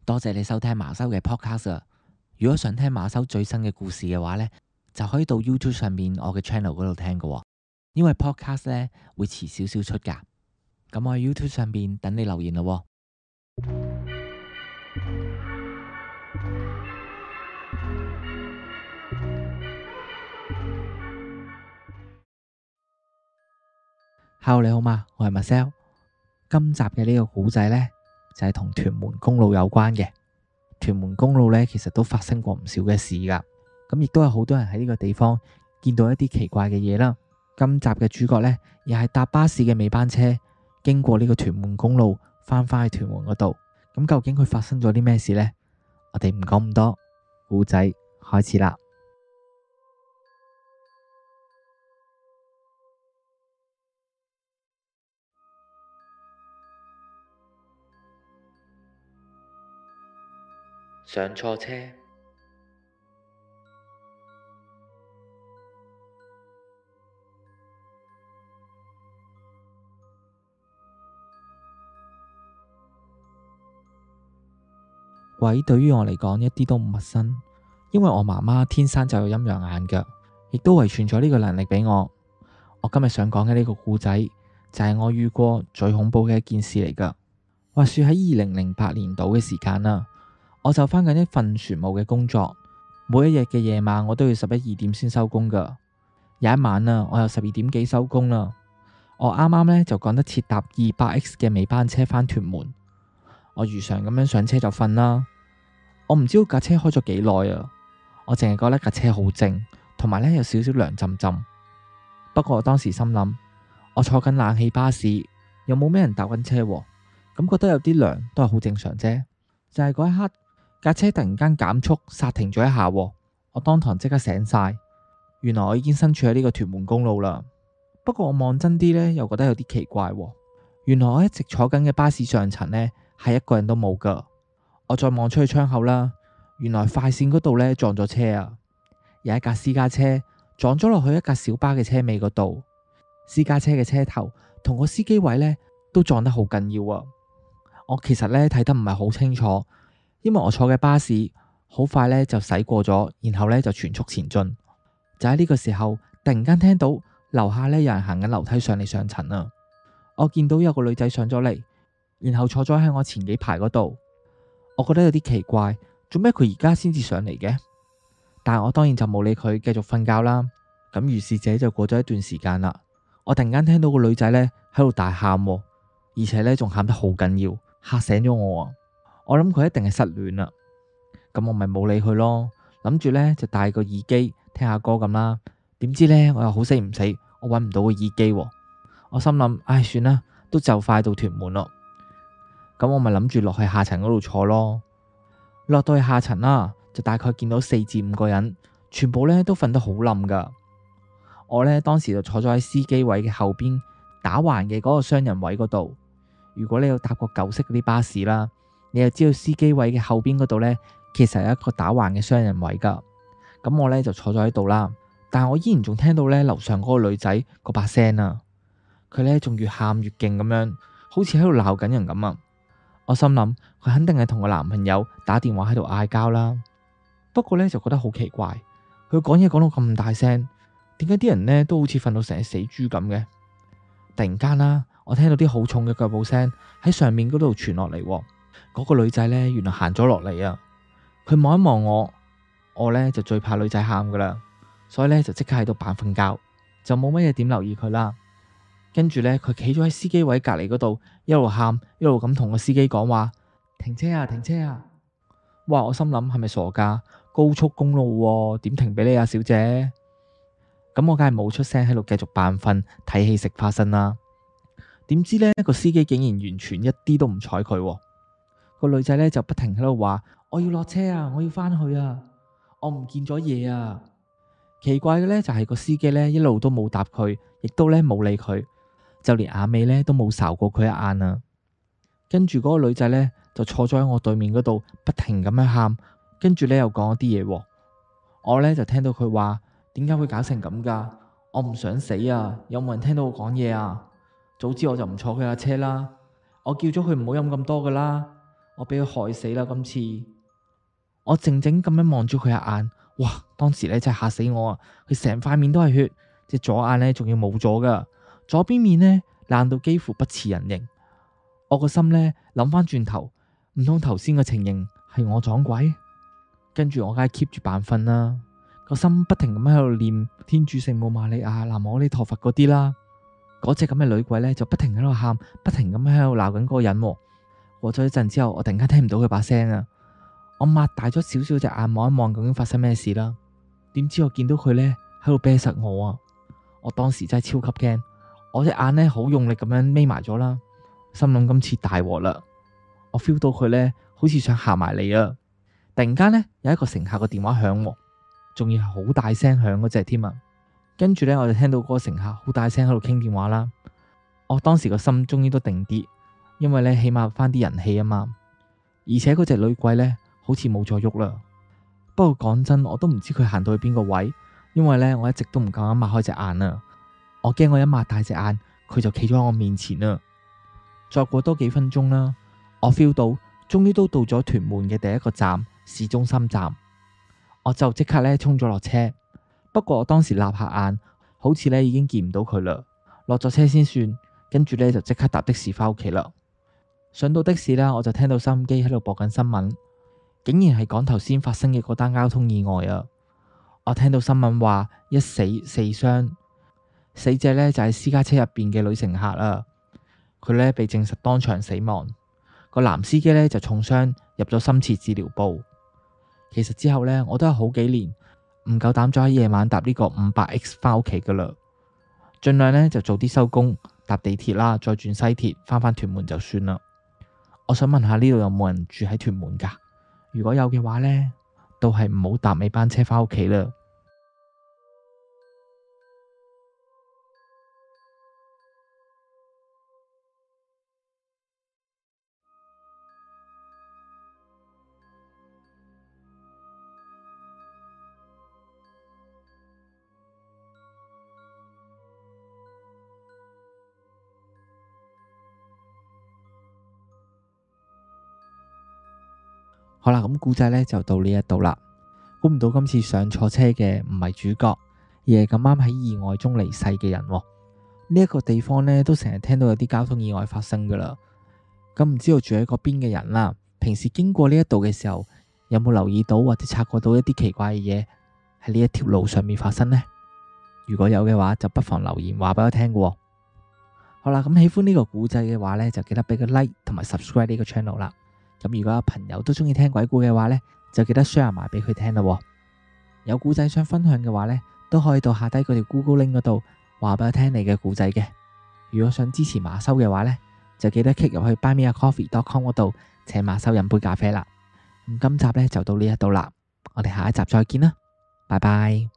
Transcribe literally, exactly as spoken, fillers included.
多謝你收聽馬修嘅 podcast 啊！如果想聽馬修最新嘅故事嘅話呢，就可以到 YouTube 上面我嘅 channel 嗰度聽㗎喎。因為 podcast 呢會遲少少出㗎。咁我喺 YouTube 上面等你留言咯喎。Hello，你好嗎？我係 Marcel。今集嘅呢個故仔呢，就係同屯門公路有關嘅。屯門公路呢，其實都發生過唔少嘅事噶，咁亦都有好多人喺呢個地方見到一啲奇怪嘅嘢啦。今集嘅主角呢，又係搭巴士嘅尾班車經過呢個屯門公路翻返去屯門嗰度。咁究竟佢發生咗啲咩事呢？我哋唔講咁多，故仔開始啦。上錯車。鬼對於我嚟講一啲都唔陌生，因為我媽媽天生就有陰陽眼嘅，亦都遺傳咗呢個能力俾我。我今日想講嘅呢個故仔就係我遇過最恐怖嘅一件事嚟噶。話說喺二零零八年度嘅時間啦，我就返緊一份船務嘅工作，每一日嘅夜晚我都要十一二點先收工噶。有一晚啊，我又十二點幾收工啦，我啱啱呢就趕得切搭二百 X 嘅尾班車返屯門。我如常咁樣上車就瞓啦。我唔知道架車開咗幾耐啊，我淨係覺得架車好靜，同埋呢有少少涼浸浸。不過我當時心諗，我坐緊冷氣巴士，又冇咩人搭緊車，咁覺得有啲涼都係好正常啫。就係嗰一刻，架車突然間減速剎停咗一下，我當堂即刻醒晒。原來我已經身處喺呢個屯門公路啦。不過我望真啲呢，又覺得有啲奇怪。原來我一直坐緊嘅巴士上層呢，係一個人都冇噶。我再望出去窗口啦，原來快線嗰度呢撞咗車啊！有一架私家車撞咗落去一架小巴嘅車尾嗰度，私家車嘅車頭同個司機位呢都撞得好緊要啊！我其實呢睇得唔係好清楚，因為我坐嘅巴士好快呢就駛過咗，然後呢就全速前進。就喺呢個時候，突然間聽到樓下呢有人行緊樓梯上嚟上層啊！我見到有個女仔上咗嚟，然後坐咗喺我前幾排嗰度。我覺得有啲奇怪，做咩佢而家先至上嚟嘅？但係我當然就冇理佢，繼續瞓覺啦。咁如是者就過咗一段時間啦。我突然間聽到個女仔呢喺度大喊，而且呢仲喊得好緊要，嚇醒咗我啊！我諗佢一定係失戀啦。咁我咪冇理佢咯，諗住呢就戴個耳機聽下歌咁啦。點知呢，我又好死唔死，我搵唔到個耳機。我心諗，唉，算啦，都就快到屯門咯。咁我咪諗住落去下層嗰度坐咯。落到去下層啦，就大概見到四至五個人，全部呢都瞓得好冧噶。我呢當時就坐咗喺司機位嘅後邊打橫嘅嗰個雙人位嗰度。如果你有搭過舊式嗰啲巴士啦，你就知道司機位嘅後邊嗰度呢，其實有一個打橫嘅雙人位噶。咁我呢就坐咗喺度啦，但係我依然仲聽到呢樓上嗰個女仔嗰把聲啊，佢呢仲越喊越勁咁樣，好似喺度鬧緊人咁啊！我心諗佢肯定係同個男朋友打電話喺度嗌交啦。不過呢，就覺得好奇怪，佢講嘢講到咁大聲，點解啲人呢都好似瞓到成隻死豬咁嘅？突然間啦，我聽到啲好重嘅腳步聲喺上面嗰度傳落嚟。嗰個女仔呢，原來行咗落嚟啊！佢望一望我，我呢就最怕女仔喊噶啦，所以呢，就即刻喺度扮瞓覺，就冇乜嘢點留意佢啦。跟住呢，佢企咗喺司機位隔籬嗰度，一路喊一路咁同個司機講話：停車啊，停車啊！哇！我心諗係咪傻噶？高速公路喎，點停俾你啊，小姐？咁我梗係冇出聲，喺度繼續扮瞓睇戲食花生啦。點知呢個司機竟然完全一啲都唔睬佢。個女仔呢就不停喺度話：我要落車啊，我要返去啊，我唔見咗嘢啊！奇怪嘅呢就係個司機呢一路都冇答佢，亦都呢冇理佢。就連眼尾呢都冇睄過佢一眼啊！跟住嗰個女仔呢就坐咗喺我對面嗰度，不停咁樣喊，跟住呢又講咗啲嘢。我呢就聽到佢話：點解會搞成咁噶？我唔想死啊！有冇人聽到我講嘢啊？早知我就唔坐佢架車啦！我叫咗佢唔好飲咁多噶啦！ 我俾佢害死啦！今次我靜靜咁樣望住佢一眼，哇！當時咧真係嚇死我啊！佢成塊面都係血，隻左眼咧仲要冇咗噶，左邊面咧爛到幾乎不似人形。我個心咧諗翻轉頭，唔通頭先嘅情形係我撞鬼？跟住我梗係 keep 住扮瞓啦，個心不停咁喺度念天主聖母瑪利亞、南無阿彌陀佛嗰啲啦。嗰隻咁嘅女鬼咧就不停喺度喊，不停咁喺度鬧緊嗰個人。過咗一陣之後，我突然間聽唔到佢把聲啊！我擘大咗少少隻眼望一望，究竟發生咩事啦？點知我見到佢咧喺度啤實我啊！我當時真係超級驚，我隻眼咧好用力咁樣眯埋咗啦，心諗今次大鑊啦！我 feel 到佢咧好似想行埋嚟啊！突然間咧有一個乘客個電話響，仲要係好大聲響嗰隻添啊！跟住咧我就聽到嗰個乘客好大聲喺度傾電話啦。我當時個心終於都定啲，因為咧起碼翻啲人氣啊嘛。而且嗰隻女鬼咧好似冇再喐啦。不過講真，我都唔知佢行到去邊個位，因為咧我一直都唔夠膽擘開隻眼啊。我驚我一擘大隻眼，佢就企咗喺我面前啦。再過多幾分鐘啦，我 feel 到終於都到咗屯門嘅第一個站市中心站，我就即刻咧衝咗落車。不過我當時立下眼，好似咧已經見唔到佢啦，落咗車先算。跟住咧就即刻搭的士翻屋企啦。上到的士啦，我就聽到收音機喺度播緊新聞，竟然係講頭先發生嘅嗰單交通意外啊！我聽到新聞話一死四傷，死者咧就係私家車入邊嘅女乘客啊。佢咧被證實當場死亡，個男司機咧就重傷入咗深切治療部。其實之後咧我都有好幾年唔夠膽再喺夜晚搭呢個五百 X 翻屋企噶啦，盡量咧就早啲收工，搭地鐵啦，再轉西鐵翻返屯門就算啦。我想問下呢度有冇人住喺屯門噶？如果有嘅話呢，都係唔好搭尾班車翻屋企啦。好啦，咁故仔咧就到呢一度啦。估唔到今次上錯車嘅唔係主角，而係咁啱喺意外中離世嘅人。呢一個地方咧都成日聽到有啲交通意外發生噶啦。咁唔知道住喺嗰邊嘅人啦，平時經過呢一度嘅時候，有冇留意到或者察覺到一啲奇怪嘅嘢喺呢一條路上面發生呢？如果有嘅話，就不妨留言話俾我聽嘅。好啦，咁喜歡呢個故仔嘅話咧，就記得俾個 like 同埋 subscribe 呢個 channel 啦。咁如果有朋友都中意聽鬼故嘅話呢，就記得 share 埋俾佢聽啦。有故仔想分享嘅話呢，都可以到下低嗰條 Google Link 嗰度話俾我聽你嘅故仔嘅。如果想支持馬修嘅話呢，就記得 click 入去 buy me a coffee dot com 嗰度請馬修飲杯咖啡啦。咁今集呢就到呢一度啦，我哋下一集再見啦，拜拜。